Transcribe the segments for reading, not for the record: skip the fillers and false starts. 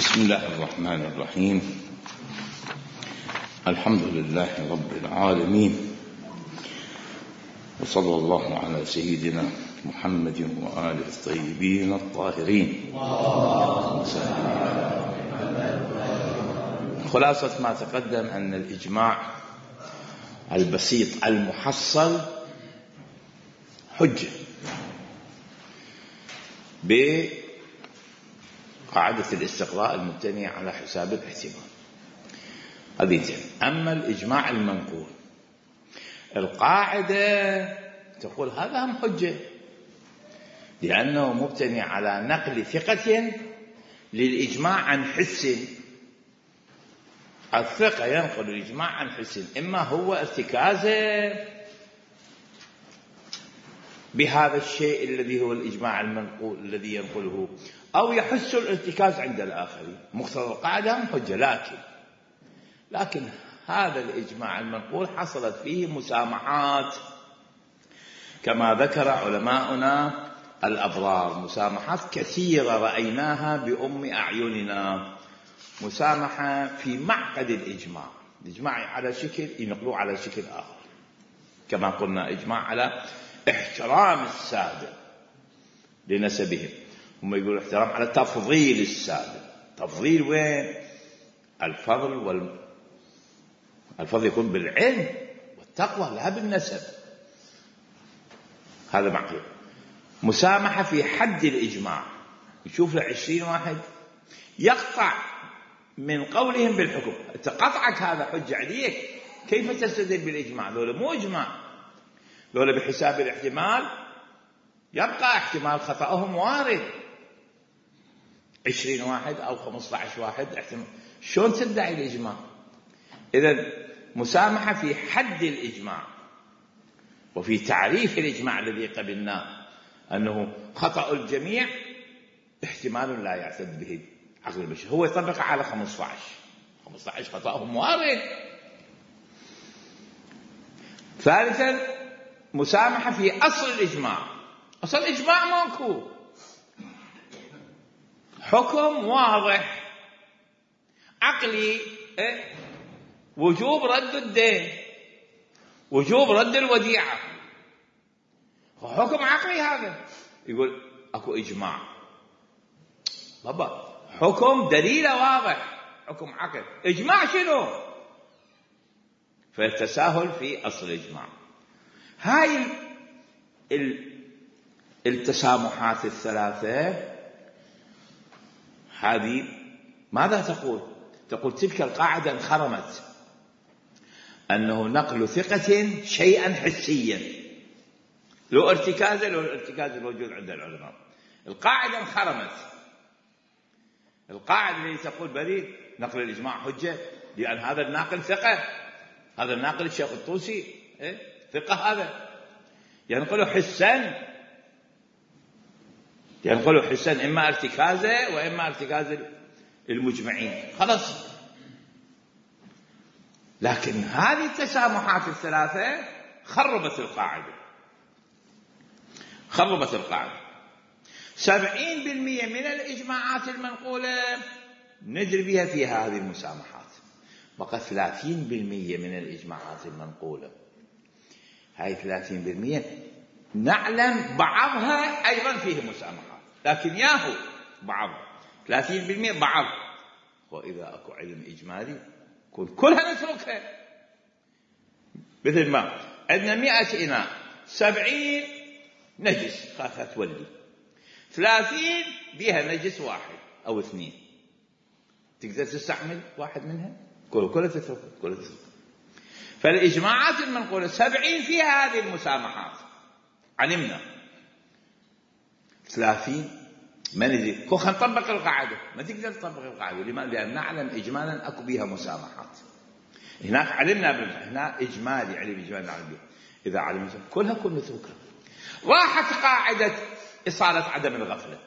بسم الله الرحمن الرحيم. الحمد لله رب العالمين، وصلى الله على سيدنا محمد وآله الطيبين الطاهرين. خلاصة ما تقدم أن الإجماع البسيط المحصل حجة بقاعدة الاستقراء المبتنية على حساب الاحتمال. هذه زين. أما الإجماع المنقول، القاعدة تقول هذا هم حجة لأنه مبتني على نقل ثقة للإجماع عن حس. الثقة ينقل الإجماع عن حس، إما هو ارتكازه بهذا الشيء الذي هو الإجماع المنقول الذي ينقله، أو يحس الارتكاز عند الآخرين. مقتضى القاعدة هم حجة، لكن هذا الإجماع المنقول حصلت فيه مسامحات كما ذكر علماؤنا الأبرار، مسامحات كثيرة رأيناها بأم أعيننا. مسامحة في معقد الإجماع على شكل ينقلوه على شكل آخر، كما قلنا إجماع على احترام السادة لنسبهم، هم يقولوا احترام على تفضيل السادة. تفضيل وين؟ الفضل الفضل يكون بالعلم والتقوى لا بالنسب. هذا معقول. مسامحة في حد الإجماع، يشوف له 20 واحد يقطع من قولهم بالحكم. قطعك هذا حجة عليك، كيف تستدل بالإجماع؟ ذولا مو إجماع، ذولا بحساب الاحتمال يبقى احتمال خطأهم وارد. 20 واحد أو 15 واحد احتمال، شلون تدعي الإجماع؟ إذن مسامحة في حد الإجماع وفي تعريف الإجماع الذي قبلناه أنه خطأ الجميع احتمال لا يعتد به عقل البشر، هو يطبق على 15 خطأهم وارد. ثالثا مسامحة في أصل الإجماع. أصل الإجماع ماكو، حكم واضح عقلي، وجوب رد الدين، وجوب رد الوديعة، حكم عقلي. هذا يقول أكو إجماع، بابا حكم دليله واضح، حكم عقل. إجماع شنو؟ فالتساهل في أصل الإجماع. هاي التسامحات الثلاثة هذه ماذا تقول؟ تقول تلك القاعدة انخرمت، أنه نقل ثقة شيئا حسيا لو ارتكاز الموجود عند العلماء. القاعدة انخرمت. القاعدة اللي تقول بلي نقل الإجماع حجة لأن هذا الناقل ثقة، هذا الناقل الشيخ الطوسي ثقة، هذا ينقله حسا إما ارتكازه وإما ارتكاز المجمعين، خلاص. لكن هذه التسامحات الثلاثة خربت القاعدة. 70% من الإجماعات المنقولة ندري بها فيها هذه المسامحات، بقى 30% من الإجماعات المنقولة. هاي 30% نعلم بعضها أيضا فيه مسامحات، لكن ياهو بعض 30% بعض. وإذا أكو علم إجمالي كلها نتركها. مثل ما عندنا 100 إناء، 70 نجس خاخة تولي، 30 بيها نجس واحد أو 2، تقدر تستعمل واحد منها؟ كلها تترك. فالإجماعات المنقولة 70 فيها هذه المسامحات علمنا، 30 ما ندري. خلينا نطبق القاعدة، ما تقدر تطبق القاعدة. لماذا؟ لأن نعلم إجمالا أكو بها مسامحات. هناك علمنا هنا إجمالي، علم إجمالي نعلم به. إذا علمنا كلها نتركها. راحت قاعدة إصالة عدم الغفلة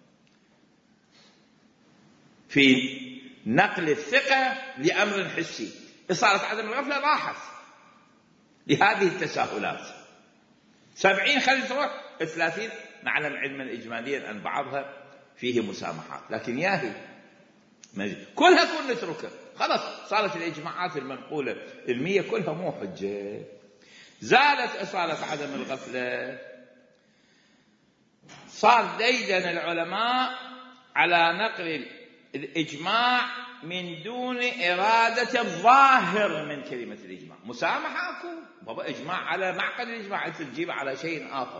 في نقل الثقة لأمر حسي. إصالة عدم الغفلة راحت لهذه التساهلات. 70 خلي تروح، 30 نعلم علما إجماليا أن بعضها فيه مسامحات، لكن ياهي كلها كل نتركها، خلاص صارت الإجماعات المنقولة 100 كلها مو حجة. زالت أصالة عدم الغفلة، صار ديدن العلماء على نقل الإجماع من دون إرادة الظاهر من كلمة الإجماع. مسامحة أكو بابا، إجماع على معقد الإجماع، أنت تجيب على شيء آخر.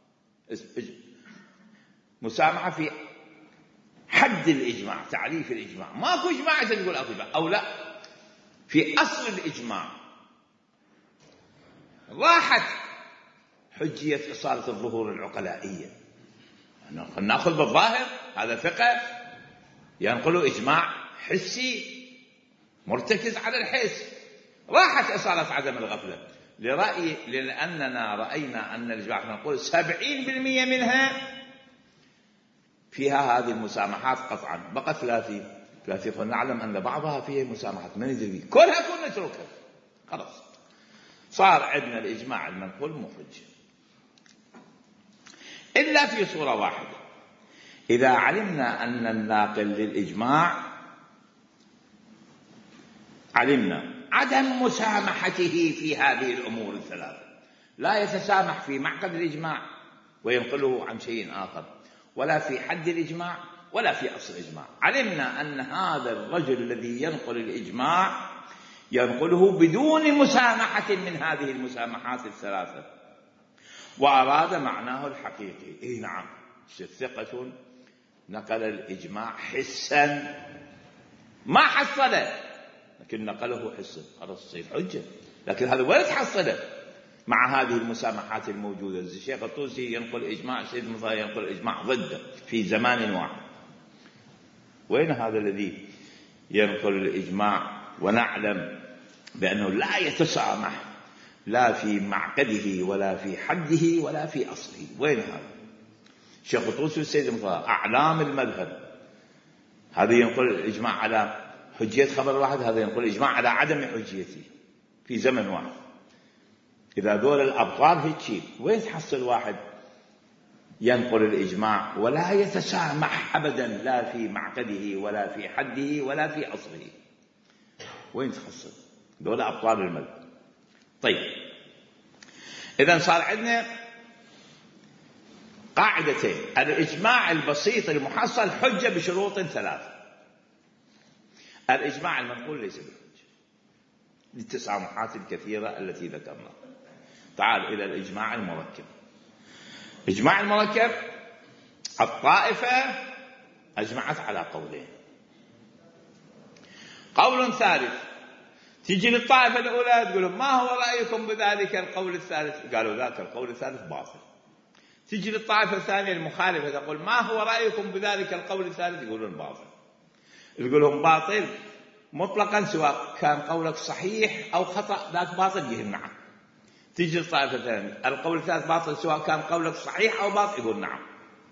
مسامحة في حد الإجماع، تعريف الإجماع، ماكو إجماع تقول أكو إجماع أو لا، في أصل الإجماع راحت حجية إصالة الظهور العقلائية. نأخذ بالظاهر، هذا فقه ينقل إجماع حسي مرتكز على الحس. راحت إصالة عدم الغفلة لأننا رأينا أن الإجماع نقول 70% منها فيها هذه المسامحات قطعا، بقى 30 نعلم أن بعضها فيها مسامحات ما ندري، كلها كنا نتركها، خلاص صار عندنا الإجماع المنقول مخرج إلا في صورة واحدة، إذا علمنا أن الناقل للإجماع علمنا عدم مسامحته في هذه الأمور الثلاثة، لا يتسامح في معقد الإجماع وينقله عن شيء آخر، ولا في حد الإجماع، ولا في أصل الإجماع. علمنا أن هذا الرجل الذي ينقل الإجماع ينقله بدون مسامحة من هذه المسامحات الثلاثة، وأراد معناه الحقيقي. نعم، ثقة نقل الإجماع حسا، ما حصله لكن نقله حسا، خلاص تصير حجة. لكن هذا ولا تحصله مع هذه المسامحات الموجودة. الشيخ الطوسي ينقل إجماع، سيد مطهر ينقل إجماع ضده في زمان واحد. وين هذا الذي ينقل الإجماع ونعلم بأنه لا يتسامح لا في معقده ولا في حده ولا في أصله؟ وين هذا؟ الشيخ الطوسي والسيد مطهر أعلام المذهب، هذا ينقل الإجماع على حجية خبر واحد، هذا ينقل الإجماع على عدم حجيته في زمن واحد. إذا دول الأبطال هيك، وين تحصل واحد ينقل الإجماع ولا يتسامح أبدا لا في معقده ولا في حده ولا في أصله؟ وين تحصل؟ دول أبطال المذهب. طيب، إذن صار عندنا قاعدتين: الإجماع البسيط المحصل حجة بشروط ثلاثة. الإجماع المنقول ليس بحجة للتسامحات الكثيرة التي ذكرناها. تعال إلى الإجماع المركب. إجماع المركب الطائفة أجمعت على قولين، قول ثالث تيجي للطائفة الأولى تقول ما هو رأيكم بذلك القول الثالث؟ قالوا ذاك القول الثالث باطل. تيجي للطائفة الثانية المخالفة تقول ما هو رأيكم بذلك القول الثالث؟ يقولون باطل. تقول لهم باطل مطلقا سواء كان قولك صحيح أو خطأ، ذاك باطل يقول نعم. تيجي الطائفة الثانية القول الثالث باطل سواء كان قولك صحيح أو باطل، يقول نعم.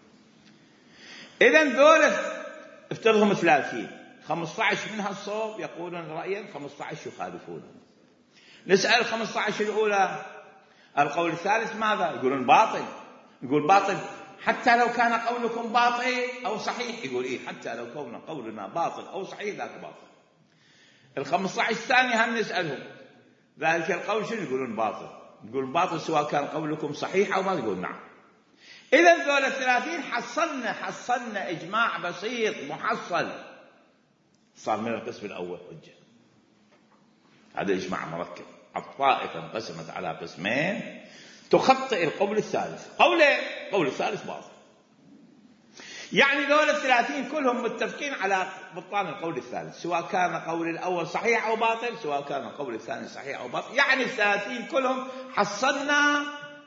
إذن دول افترضهم 30، 15 منها الصواب يقولون رأيا، 15 يخالفون. نسأل 15 الأولى القول الثالث ماذا؟ يقولون باطل. يقول باطل حتى لو كان قولكم باطل أو صحيح؟ يقول إيه، حتى لو كان قولنا باطل أو صحيح ذاك باطل. 15 الثانية هم نسألهم ذلك القول شنو؟ يقولون باطل. يقول باطل سواء كان قولكم صحيح أو ما؟ يقول نعم. إذن ذول 30 حصلنا إجماع بسيط محصل، صار من القسم الأول حجة. هذا إجماع مركب. الطائفة انقسمت على قسمين تخطئ القول الثالث، قول الثالث باطل. يعني ذول 30 كلهم متفقين على بطلان القول الثالث، سواء كان قول الأول صحيح أو باطل، سواء كان القول الثاني صحيح أو باطل. يعني 30 كلهم حصلنا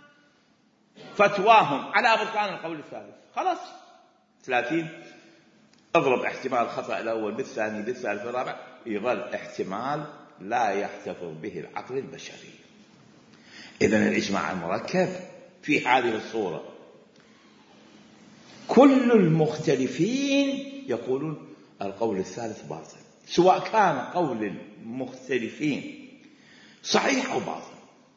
فتواهم على بطلان القول الثالث. خلاص 30 اضرب احتمال خطأ الأول بالثاني بالثالث بالرابع، يظل احتمال لا يحتفظ به العقل البشري. إذن الإجماع المركب في هذه الصورة كل المختلفين يقولون القول الثالث باطل، سواء كان قول المختلفين صحيح أو باطل.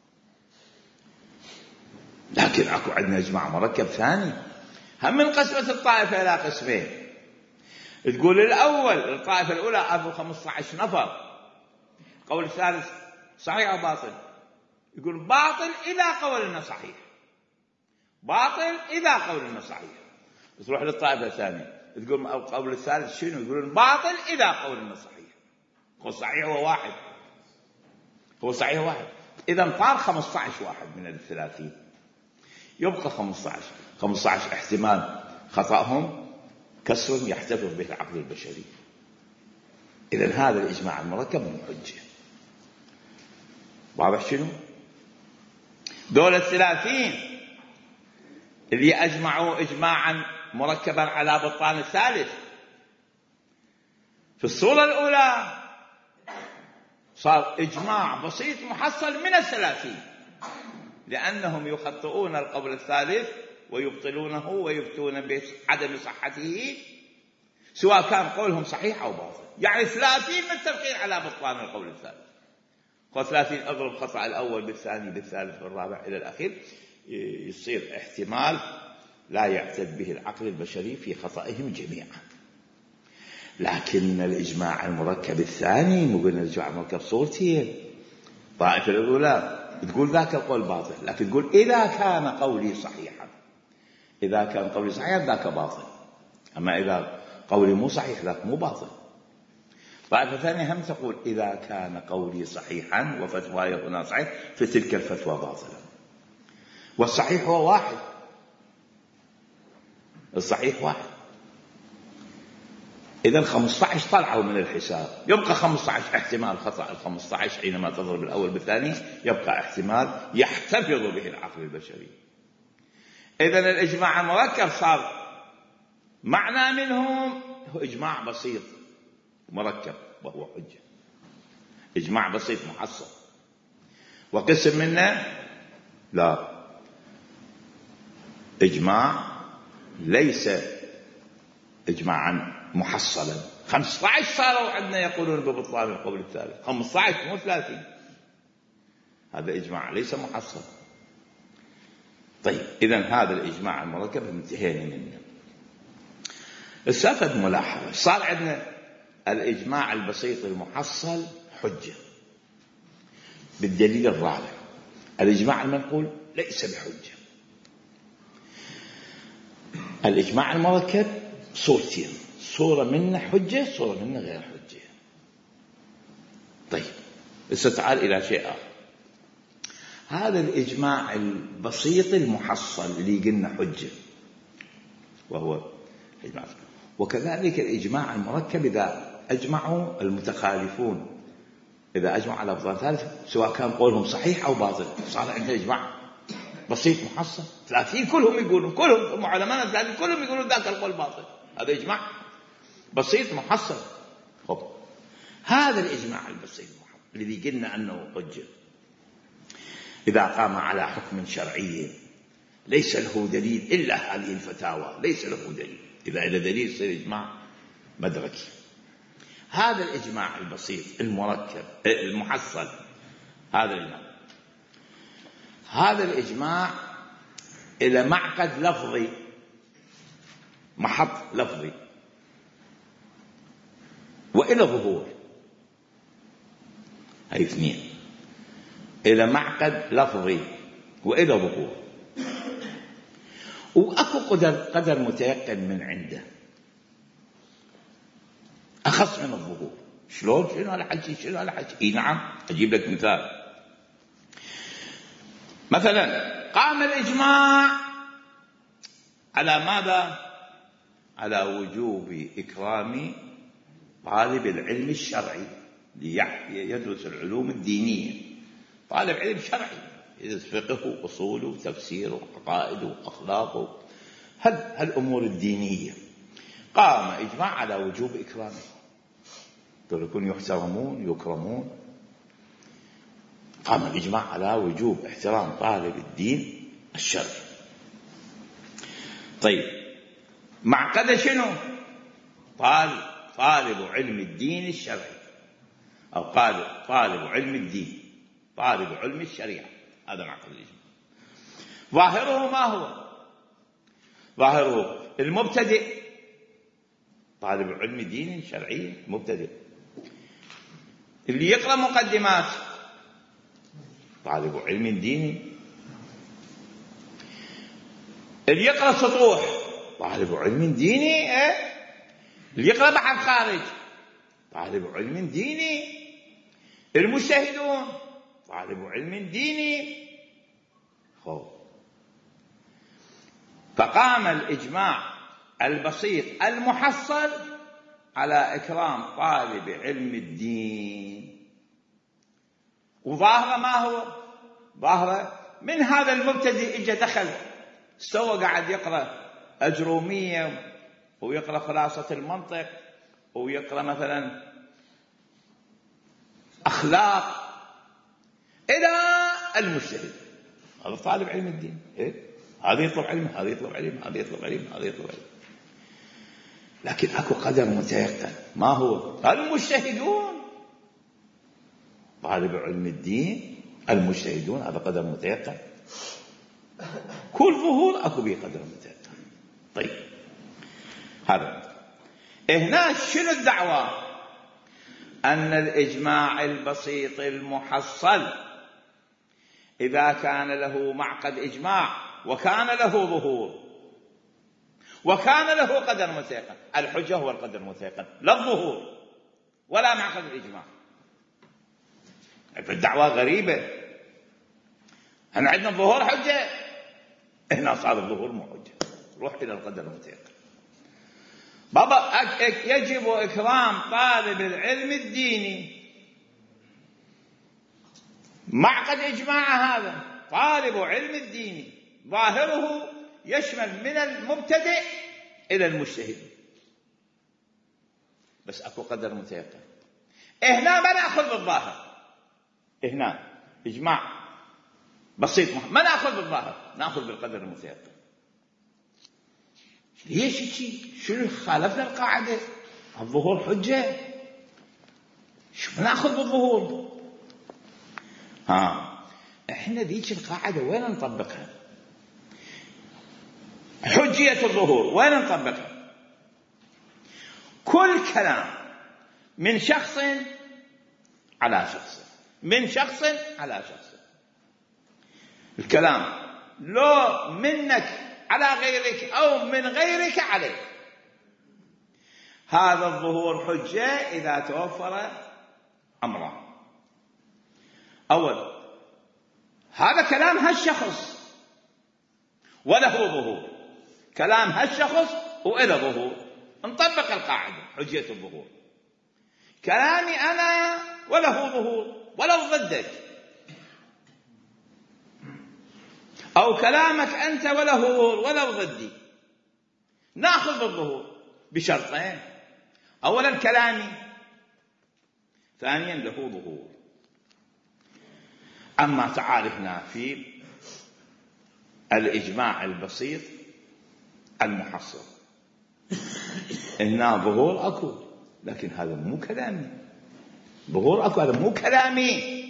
لكن أكو عندنا إجماع مركب ثاني، هم من قسمة الطائفة إلى قسمين. تقول الأول الطائفة الأولى أبو 15 نفر. قول الثالث صحيح أو باطل؟ يقول باطل إذا قولنا صحيح، باطل إذا قولنا صحيح. تروح للطائفة الثانية تقول القول الثالث شنو؟ يقولون باطل إذا قولنا صحيح. هو صحيح هو واحد، هو صحيح واحد. إذا طار 15 واحد من 30، يبقى 15 احتمال خطأهم كسر يحتفظ به العقل البشري. إذن هذا الإجماع المركب من حجة. واضح شنو؟ دول 30 اللي أجمعوا إجماعا مركبا على بطلان الثالث، في الصورة الأولى صار إجماع بسيط محصل من 30، لأنهم يخطئون القول الثالث ويبطلونه ويفتون بعدم صحته سواء كان قولهم صحيح أو باطل. يعني 30 متفقين على بطلان القول الثالث. 30 أضرب خطأ الأول بالثاني بالثالث بالرابع إلى الأخير، يصير احتمال لا يعتد به العقل البشري في خطئهم جميعا. لكن الإجماع المركب الثاني مو قلنا الإجماع المركب صورتين. الطائفة الأولى تقول ذاك القول باطل، لكن تقول إذا كان قولي صحيحا، إذا كان قولي صحيحا ذاك باطل، أما إذا قولي مو صحيح ذاك مو باطل. الطائفة الثانية هم تقول إذا كان قولي صحيحا وفتواي هنا صحيح فتلك الفتوى باطلة. والصحيح هو واحد، الصحيح واحد. إذن 15 طلعوا من الحساب، يبقى 15 احتمال خطأ. 15 حينما تضرب الأول بالثاني يبقى احتمال يحتفظ به العقل البشري. إذن الإجماع المركب صار معنى منهم هو إجماع بسيط مركب وهو حجة، إجماع بسيط محصل. وقسم منه لا، إجماع ليس إجماعا محصلا. 15 صاروا عندنا يقولون ببطلان القول الثالث، 15 مو 30. هذا إجماع ليس محصل. طيب إذن هذا الإجماع المركب انتهينا منه. السافد ملاحظة، صار عندنا الإجماع البسيط المحصل حجة بالدليل الرابع. الإجماع المنقول ليس بحجة. الإجماع المركب صورتين، صورة منه حجة، صورة منه غير حجة. طيب تعال إلى شيء آخر. هذا الإجماع البسيط المحصل اللي قلنا حجة وهو إجماع، وكذلك الإجماع المركب إذا أجمعوا المتخالفون، إذا أجمعوا على بطلان ثالث سواء كان قولهم صحيح أو باطل، صار عندنا إجماع بسيط محصل. 30 كلهم يقولون، كلهم علماء 30 كلهم يقولون ذاك القول باطل. هذا إجماع بسيط محصل. خب هذا الإجماع البسيط الذي قلنا أنه حجة إذا قام على حكم شرعي ليس له دليل إلا هذه الفتاوى، ليس له دليل. إذا إلى دليل يصير إجماع مدركي. هذا الإجماع البسيط المركب المحصل، هذا الإجماع إلى معقد لفظي، محط لفظي، وإلى ظهور. هاي اثنين، إلى معقد لفظي وإلى ظهور. وأكو قدر متيقن من عنده أخص من الظهور. شلون؟ شنو هالحكي؟ شنو هالحكي؟ إي نعم، أجيب لك مثال. مثلا قام الإجماع على ماذا؟ على وجوب إكرام طالب العلم الشرعي ليدرس العلوم الدينية. طالب علم شرعي يدرس فقه وأصول وتفسير وعقائد وأخلاق هالأمور الدينية. قام إجماع على وجوب إكرامه، يكون يحترمون يكرمون. قام الإجماع على وجوب احترام طالب الدين الشرعي. طيب معقد شنو؟ طالب علم الدين الشرعي، أو طالب علم الدين، طالب علم الشريعة. هذا معقد الإجماع. ظاهره ما هو؟ ظاهره المبتدئ طالب علم دين شرعي مبتدئ. اللي يقرأ مقدمات طالب علم ديني. اللي يقرأ سطوح طالب علم ديني. اللي يقرأ بحث خارج طالب علم ديني. المجتهدون طالب علم ديني. فقام الإجماع البسيط المحصل على إكرام طالب علم الدين. وظاهره ما هو ظاهره من هذا المبتدئ اجى دخل استوى قاعد يقرأ أجرومية ويقرأ خلاصة المنطق ويقرأ مثلا أخلاق إلى المجتهد. هذا طالب علم الدين. هذا يطلب علم، هذا يطلب علم، هذا يطلب علم، هذا يطلب علم. لكن أكو قدر متيقن. ما هو؟ المجتهدون طالب علم الدين المجتهدون هذا قدر متيقن. كل ظهور أكو به قدر متيقن. طيب هذا هنا شنو الدعوة؟ أن الإجماع البسيط المحصل إذا كان له معقد إجماع وكان له ظهور وكان له قدر متيقن. الحجة هو القدر المتيقن، لا الظهور ولا معقد الإجماع. فالدعوة غريبة. احنا عندنا الظهور حجة، هنا صار الظهور مو حجة. روح إلى القدر المتيقن. بابا يجب إكرام طالب العلم الديني. معقد إجماع هذا طالب علم الديني ظاهره يشمل من المبتدئ إلى المجتهد، بس أكو قدر متيقن. هنا ما نأخذ بالظاهر، هنا إجماع بسيط ما نأخذ بالظاهر، نأخذ بالقدر المتيقن. ليش شيء؟ شنو خالفنا القاعدة؟ الظهور حجة، شو نأخذ بالظهور؟ احنا ذيك القاعدة وين نطبقها؟ حجية الظهور وين نطبقها؟ كل كلام من شخص على شخص، من شخص على شخص. الكلام لو منك على غيرك أو من غيرك عليك، هذا الظهور حجة إذا توفر أمران. أول، هذا كلام هالشخص وله ظهور، كلام هالشخص وإله ظهور، نطبق القاعدة حجية الظهور. كلامي أنا وله ظهور ولو ضدك، أو كلامك أنت وله ظهور ولو ضدي، نأخذ بالظهور بشرطين: أولا كلامي، ثانيا له ظهور. أما تعارفنا في الإجماع البسيط المحصل، هنا ظهور أكو، لكن هذا مو كلامي. ظهور أكو، هذا مو كلامي.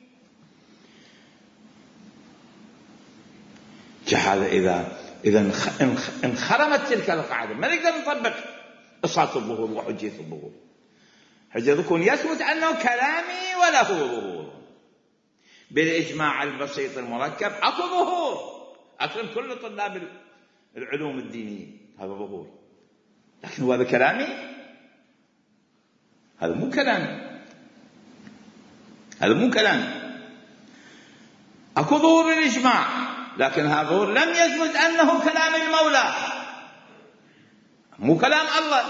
هذا إذا انخرمت تلك القاعدة ما نقدر نطبق إصالة الظهور وحجية الظهور. حجة يكون يثبت أنه كلامي وله ظهور. بالإجماع البسيط المركب أكو ظهور، أكرم كل طلاب العلوم الدينية، هذا ظهور. لكن هذا كلامي؟ هذا مو كلامي، هذا مو كلامي. أكو ظهور الإجماع، لكن هذا ظهور لم يثبت أنه كلام المولى، مو كلام الله.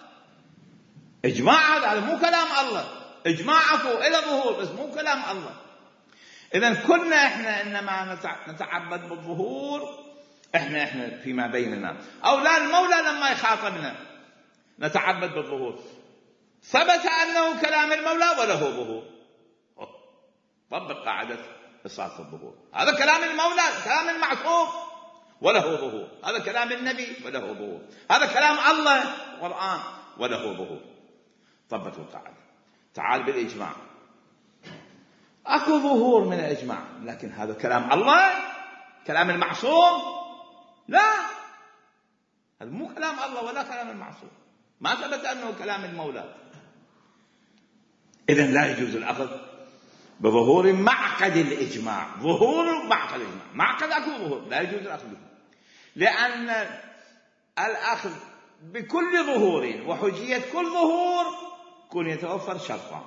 إجماع هذا مو كلام الله، إجماع أكو إلى ظهور بس مو كلام الله. إذن كنا إحنا إنما نتعبد بالظهور، إحنا فيما بيننا، أو لا المولى لما يخاطبنا نتعبد بالظهور. ثبت أنه كلام المولى وله ظهور، طبق قاعدة إصالة الظهور. هذا كلام المولى، كلام المعصوم وله ظهور. هذا كلام النبي وله ظهور. هذا كلام الله القرآن وله ظهور. طبق القاعدة. تعال بالإجماع، أكو ظهور من الإجماع، لكن هذا كلام الله، كلام المعصوم؟ لا، هذا مو كلام الله ولا كلام المعصوم. ما ثبت أنه كلام المولى. إذن لا يجوز الأخذ بظهور معقد الإجماع. ظهور معقد الإجماع، معقد أكو ظهور، لا يجوز الأخذ به، لأن الأخذ بكل ظهور وحجية كل ظهور كن يتوفر شرطان: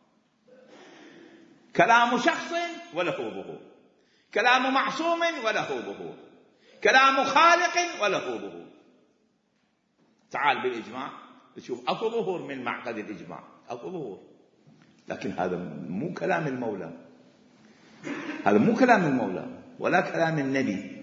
كلام شخص وله ظهور، كلام معصوم وله ظهور، كلام خالق وله ظهور. تعال بالإجماع تشوف أكو ظهور من معقد الإجماع، أكو ظهور، لكن هذا مو كلام المولى، هذا مو كلام المولى ولا كلام النبي.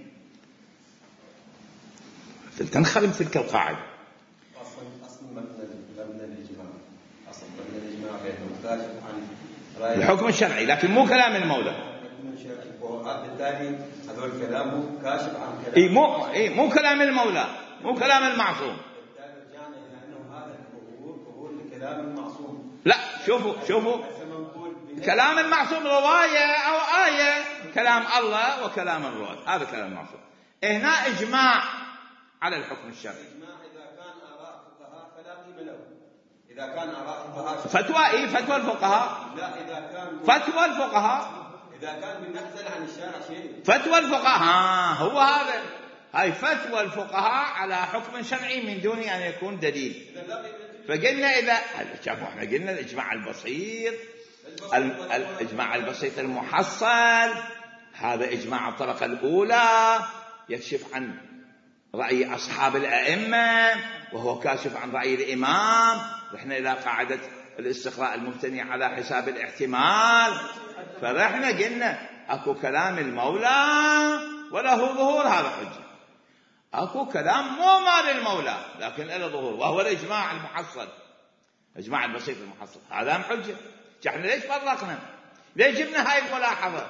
تنخرم تلك القاعدة. أصل مبنى الإجماع، أصل مبنى الإجماع بينهم كاشف عن الحكم الشرعي، لكن مو كلام المولى. الحكم الشرعي، وبالتالي هذول كلامه كاشف عن كلام مو كلام المولى، مو كلام المعصوم. بالتالي رجعنا إلى أنه هذا الظهور لكلام المعصوم. لا، شوفوا كلام المعصوم رواية أو آية، كلام الله وكلام الرسول، هذا كلام المعصوم. هنا إجماع على الحكم الشرعي. إجماع إذا كان آراء الفقهاء فلا قيمة له. إذا كان آراء الفقهاء فتوى الفقهاء. لا، إذا كان فتوى الفقهاء، إذا كان بنحزل عن الشارع شيء. فتوى الفقهاء هو هذا، هاي فتوى الفقهاء على حكم شرعي من دون أن يكون دليل. فقلنا إذا شافوا احنا قلنا الإجماع البسيط، الإجماع البسيط المحصل، هذا إجماع الطبقة الأولى يكشف عن رأي أصحاب الأئمة وهو كاشف عن رأي الإمام. رحنا إلى قاعدة الاستقراء المبتني على حساب الاحتمال، فرحنا قلنا أكو كلام المولى وله ظهور، هذا حجة. أكو كلام مو مال المولى لكن له ظهور، وهو الإجماع المحصل، الإجماع البسيط المحصل، هذا هم حجة. احنا ليش فرقنا؟ ليش جبنا هاي الملاحظة؟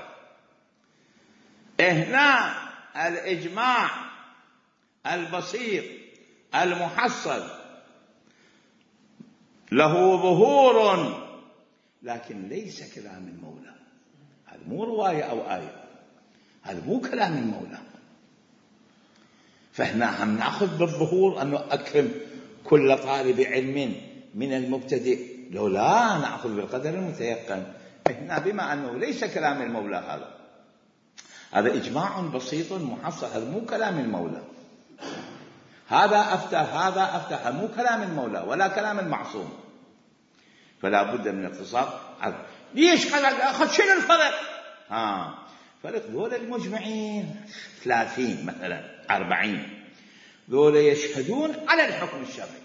هنا الإجماع البسيط المحصل له ظهور لكن ليس كلام المولى، هذا مو رواية أو آية، هذا مو كلام المولى. فهنا هم نأخذ بالظهور أنه أكرم كل طالب علم من المبتدئ، لو لا نأخذ بالقدر المتيقن. هنا بما أنه ليس كلام المولى، هذا إجماع بسيط محصل، هذا مو كلام المولى، هذا أفتى مو كلام المولى ولا كلام المعصوم. فلا بد من اقتصار. ليش أخذ شنو الفرق؟ فرق ذول المجمعين 30 مثلا 40، ذول يشهدون على الحكم الشرعي.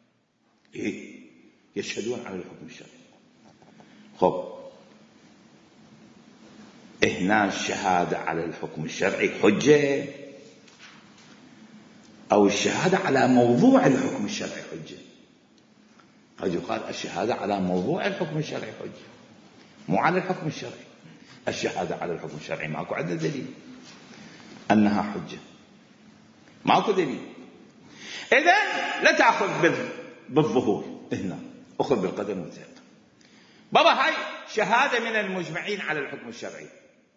يشهدون على الحكم الشرعي. خب هنا الشهادة على الحكم الشرعي حجة، أو الشهادة على موضوع الحكم الشرعي حجة؟ قد يقال الشهادة على موضوع الحكم الشرعي حجة، مو على الحكم الشرعي. الشهادة على الحكم الشرعي ماكو عندنا دليل أنها حجة، ماكو دليل. إذن لا تأخذ بالظهور، هنا أخذ بالقدر المتيقن. بابا هاي شهادة من المجمعين على الحكم الشرعي،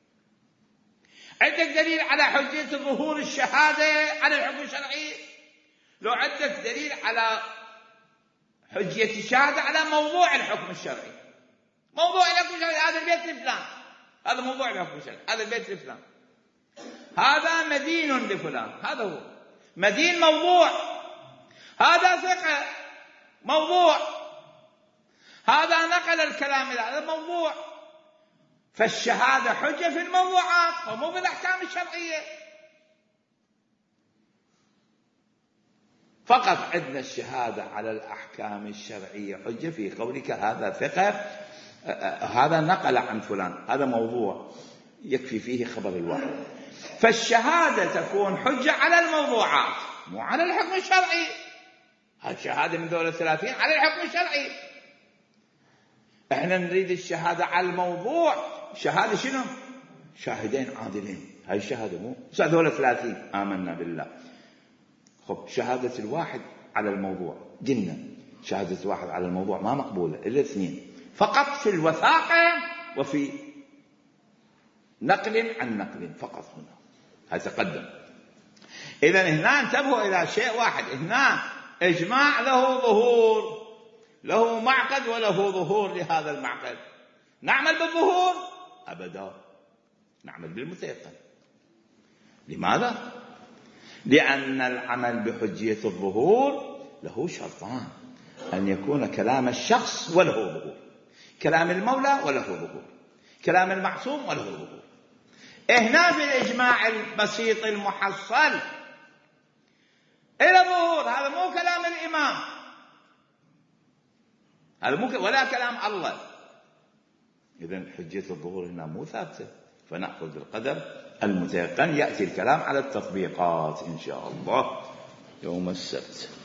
عندك دليل على حجية ظهور الشهادة على الحكم الشرعي؟ لو عندك دليل على حجية الشهادة على موضوع الحكم الشرعي، موضوع الحكم الشرعي هذا البيت لفلان، هذا موضوع الحكم الشرعي، هذا البيت لفلان، هذا مدين لفلان، هذا هو مدين موضوع، هذا ثقة موضوع، هذا نقل الكلام إلى هذا موضوع. فالشهادة حجة في الموضوعات ومو في الأحكام الشرعية. فقط عندنا الشهادة على الأحكام الشرعية حجة في قولك هذا ثقة، هذا نقل عن فلان، هذا موضوع يكفي فيه خبر الواحد. فالشهادة تكون حجة على الموضوعات مو على الحكم الشرعي. هالشهادة من دولة 30 على الحكم الشرعي. احنا نريد الشهادة على الموضوع. شهادة شنو؟ شاهدين عادلين، هاي الشهادة مو دولة 30 آمنا بالله. خب شهادة الواحد على الموضوع، قلنا شهادة الواحد على الموضوع ما مقبولة إلا 2 فقط، في الوثاقة وفي نقل عن نقل فقط. هنا هذا تقدم. إذن هنا انتبهوا إلى شيء واحد، هنا إجماع له ظهور، له معقد وله ظهور لهذا المعقد. نعمل بالظهور؟ أبدا، نعمل بالمتيقن. لماذا؟ لأن العمل بحجية الظهور له شرطان: أن يكون كلام الشخص وله ظهور، كلام المولى وله ظهور، كلام المعصوم وله ظهور. هنا في الإجماع البسيط المحصل إلى ظهور، هذا مو كلام الإمام، هذا مو ولا كلام الله. إذن حجية الظهور هنا مو ثابتة، فنأخذ بالقدر المتيقن. يأتي الكلام على التطبيقات إن شاء الله يوم السبت.